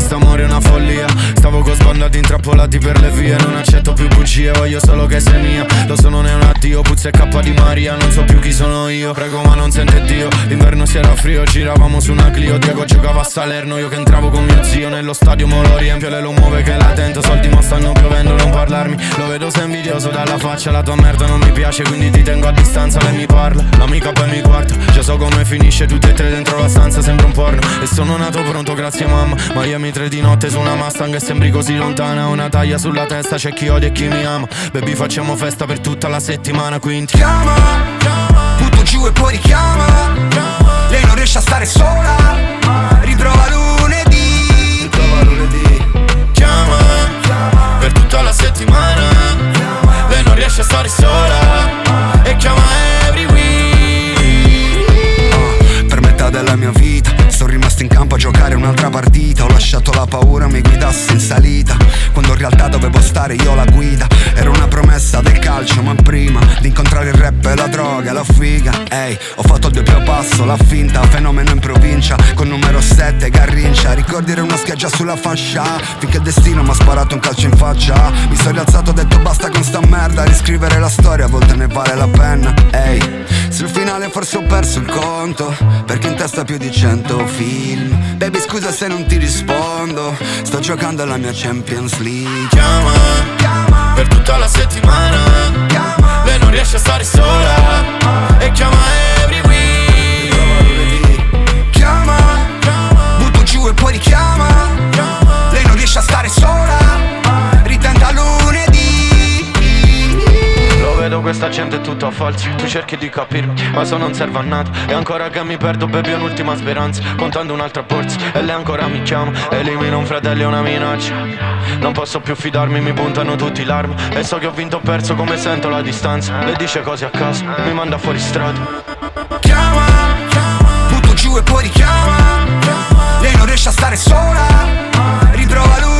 quest'amore è una follia. Stavo con sbandati intrappolati per le vie. Non accetto più bugie, voglio solo che sei mia. Lo so, non è un addio, puzza e cappa di Maria. Non so più chi sono io, prego ma non sente Dio. L'inverno si era frio, giravamo su una Clio. Diego giocava a Salerno, io che entravo con mio zio. Nello stadio mo lo riempio, lei lo muove che la tento. Soldi ma stanno piovendo, non parlarmi. Lo vedo sei invidioso dalla faccia, la tua merda non mi piace, quindi ti tengo a distanza. Lei mi parla, l'amica poi mi guarda. Già so come finisce, tutte e tre dentro la stanza, sembra un porno. E sono nato pronto, grazie mamma. Miami 3 di notte su una Mustang e sembri così lontana. Una taglia sulla testa, c'è chi odia e chi mi ama. Baby facciamo festa per tutta la settimana, quindi chiama, butto giù e poi richiama. Lei non riesce a stare sola, riprova lunedì. Chiama, per tutta la settimana. Lei non riesce a stare sola e chiama every week. Per metà della mia vita sono rimasto in campo a giocare un'altra partita. Ho lasciato la paura mi guidasse in salita, quando in realtà dovevo stare io la guida. Era una promessa del calcio, ma prima di incontrare il rap e la droga, la figa. Ehi, ho fatto il doppio passo, la finta, fenomeno in provincia, con numero 7 Garrincia. Ricordi era una scheggia sulla fascia, finché il destino mi ha sparato un calcio in faccia. Mi sono rialzato, ho detto basta con sta merda. Riscrivere la storia a volte ne vale la pena. Ehi, sul finale forse ho perso il conto, perché in testa più di 100 film. Baby scusa se non ti rispondo, sto giocando alla mia Champions League. Chiama, per tutta la settimana. Lei non riesce a stare sola e chiama every week. Chiama, butto giù e poi richiama. Lei non riesce a stare sola, ritenta lunedì. Lo vedo, questa gente è tutto falso. Tu cerchi di capirmi, ma so non serve a nada. E ancora che mi perdo, baby, è un'ultima speranza. Contando un'altra borsa e lei ancora mi chiama. Elimino un fratello e una minaccia. Non posso più fidarmi, mi puntano tutti l'arma. E so che ho vinto o perso, come sento la distanza. Le dice cose a caso, mi manda fuori strada. Chiama, butto giù e poi richiama. Lei non riesce a stare sola, riprova lui.